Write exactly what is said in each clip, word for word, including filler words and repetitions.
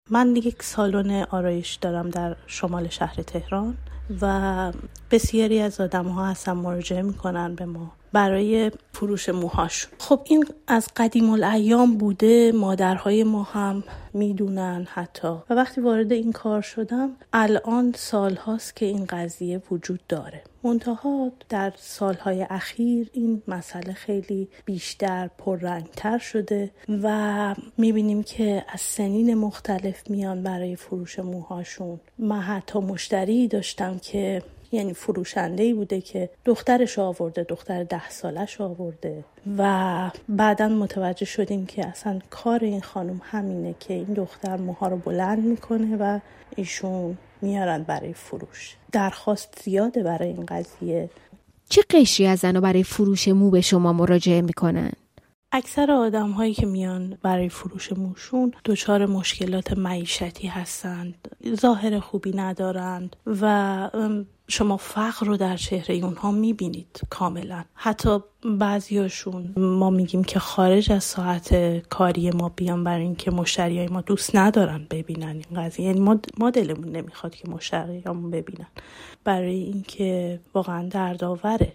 من یک سالن آرایش دارم در شمال شهر تهران و بسیاری از آدم ها هستن مراجعه میکنن به ما برای فروش موهاشون. خب این از قدیم الایام بوده، مادرهای ما هم میدونن حتی، و وقتی وارد این کار شدم الان سالهاست که این قضیه وجود داره. منتها در سالهای اخیر این مسئله خیلی بیشتر پررنگتر شده و میبینیم که از سنین مختلف میان برای فروش موهاشون. من حتی مشتری داشتم که یعنی فروشنده‌ای بوده که دخترش آورده، دختر ده سالش آورده و بعداً متوجه شدیم که اصلا کار این خانم همینه که این دختر موها رو بلند میکنه و ایشون میارن برای فروش. درخواست زیاده برای این قضیه. چه قشری از زن‌ها برای فروش مو به شما مراجعه میکنن؟ اکثر آدم هایی که میان برای فروش موشون دچار مشکلات معیشتی هستند، ظاهر خوبی ندارند و شما فقر رو در چهره اونها میبینید کاملا. حتی بعضیاشون ما میگیم که خارج از ساعت کاری ما بیان، برای اینکه مشتریای ما دوست ندارن ببینن این قضیه. یعنی ما ما دلمون نمیخواد که مشتریامون ببینن، برای اینکه واقعا دردآوره.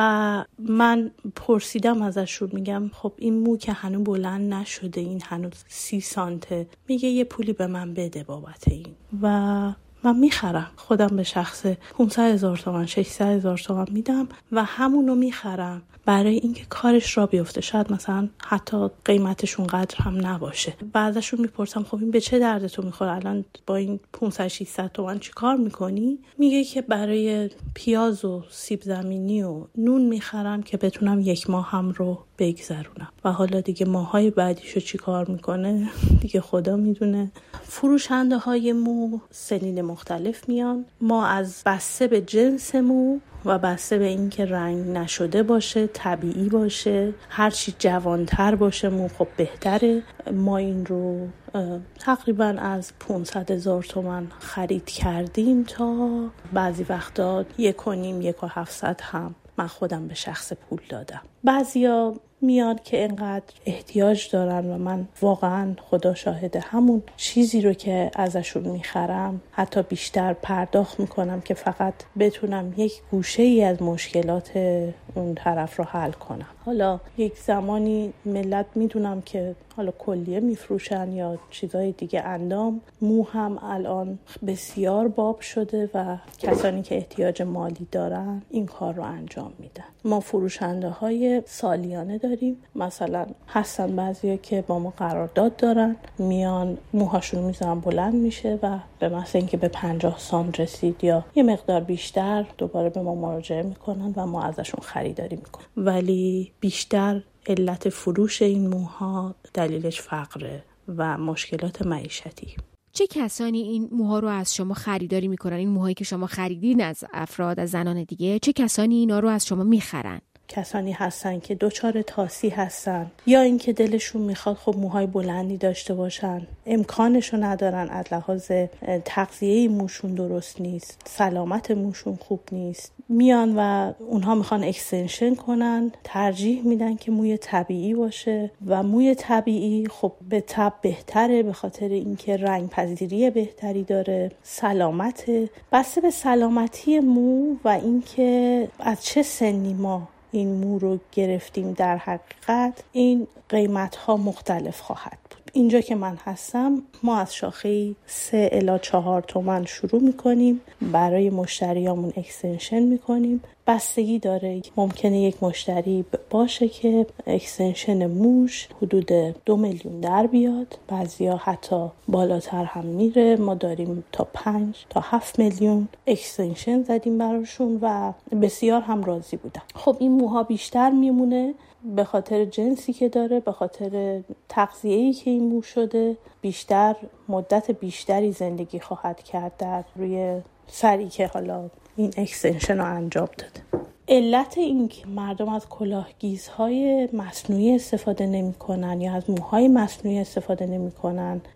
و من پرسیدم ازشون، میگم خب این مو که هنوز بلند نشده، این هنوز سی سانته، میگه یه پولی به من بده بابت این و من میخرم. خودم به شخص پانصد هزار تومان ششصد هزار تومان میدم و همونو میخرم برای اینکه کارش را بیفته. شاید مثلا حتی قیمتشون قدر هم نباشه. بعضشون میپرسم خب این به چه درد تو میخوره؟ الان با این پانصد ششصد تومان چی کار میکنی؟ میگه که برای پیاز و سیب زمینی و نون میخرم که بتونم یک ماه هم رو بگذرونم و حالا دیگه ماهای بعدیشو چی کار میکنه دیگه خدا میدونه. فروشنده های مو سنین مختلف میان. ما از بسته به جنس مو و بسته به این که رنگ نشده باشه، طبیعی باشه، هرچی جوانتر باشه مو خب بهتره. ما این رو تقریبا از پانصد هزار تومان خرید کردیم تا بعضی وقتا یک و نیم یک و هفتصد هم من خودم به شخص پول دادم. بعضیا میاد که اینقدر احتیاج دارن و من واقعا خدا شاهده همون چیزی رو که ازشون میخرم حتی بیشتر پرداخت میکنم که فقط بتونم یک گوشه ای از مشکلات اون طرف رو حل کنم. حالا یک زمانی ملت میدونم که حالا کلیه میفروشن یا چیزای دیگه اندام. مو هم الان بسیار باب شده و کسانی که احتیاج مالی دارن این کار رو انجام میدن. ما فروشنده های سالیانه داریم. مثلا هستن بعضیا که با ما قرارداد دارن، میان موهاشون میذارن بلند میشه و به مثلا اینکه به پنجاه سانت رسید یا یه مقدار بیشتر دوباره به ما مراجعه میکنن و ما ازشون خریداری میکنیم. ولی بیشتر علت فروش این موها دلیلش فقره و مشکلات معیشتی. چه کسانی این موها رو از شما خریداری میکنن؟ این موهایی که شما خریدین از افراد، از زنان دیگه، چه کسانی اینا رو از شما میخرن؟ کسانی هستن که دچار طاسی هستن یا اینکه دلشون میخواد خب موهای بلندی داشته باشن، امکانشو ندارن، از لحاظ تغذیه موشون درست نیست، سلامت موشون خوب نیست، میان و اونها میخوان اکستنشن کنن، ترجیح میدن که موی طبیعی باشه و موی طبیعی خب به طب بهتره به خاطر اینکه رنگ پذیری بهتری داره، سلامته. بسته به سلامتی مو و اینکه از چه سنی ما این مو رو گرفتیم در حقیقت این قیمت ها مختلف خواهد بود. اینجا که من هستم ما از شاخه سه الی چهار تومن شروع میکنیم، برای مشتریامون اکستنشن میکنیم. بستگی داره، ممکنه یک مشتری باشه که اکستنشن موش حدود دو میلیون در بیاد، بعضیا حتی بالاتر هم میره. ما داریم تا پنج تا هفت میلیون اکستنشن زدیم براشون و بسیار هم راضی بودن. خب این موها بیشتر میمونه به خاطر جنسی که داره، به خاطر تغذیه‌ای که این مو شده، بیشتر مدت بیشتری زندگی خواهد کرد در روی سری که حالا این اکستنشن رو انجام داده. علت این که مردم از کلاهگیزهای مصنوعی استفاده نمی کنن یا از موهای مصنوعی استفاده نمی کنن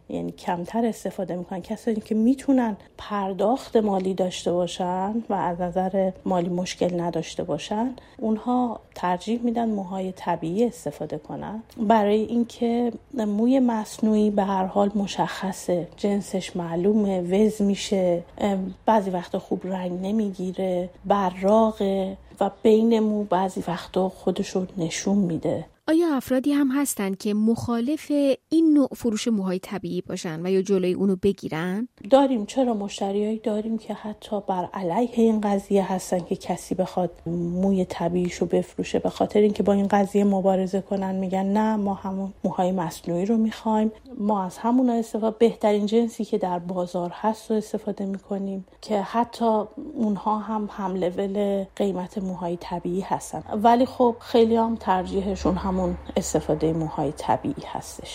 یعنی کمتر استفاده میکنن. کسانی که میتونن پرداخت مالی داشته باشن و از نظر مالی مشکل نداشته باشن، اونها ترجیح میدن موهای طبیعی استفاده کنن، برای اینکه موی مصنوعی به هر حال مشخصه، جنسش معلومه، وز میشه، بعضی وقتا خوب رنگ نمیگیره، براقه و بین مو بعضی وقتا خودشو نشون میده. آیا افرادی هم هستن که مخالف این نوع فروش موهای طبیعی باشن و یا جلوی اونو بگیرن؟ داریم، چرا مشتریایی داریم که حتی بر علیه این قضیه هستن که کسی بخواد موی طبیعیشو بفروشه، به خاطر اینکه با این قضیه مبارزه کنن. میگن نه، ما همون موهای مصنوعی رو میخوایم، ما از همون استفاده، بهترین جنسی که در بازار هست رو استفاده میکنیم، که حتی اونها هم هم لول قیمت موهای طبیعی هستن. ولی خب خیلی هم ترجیحشون هم همون استفاده موهای طبیعی هستش.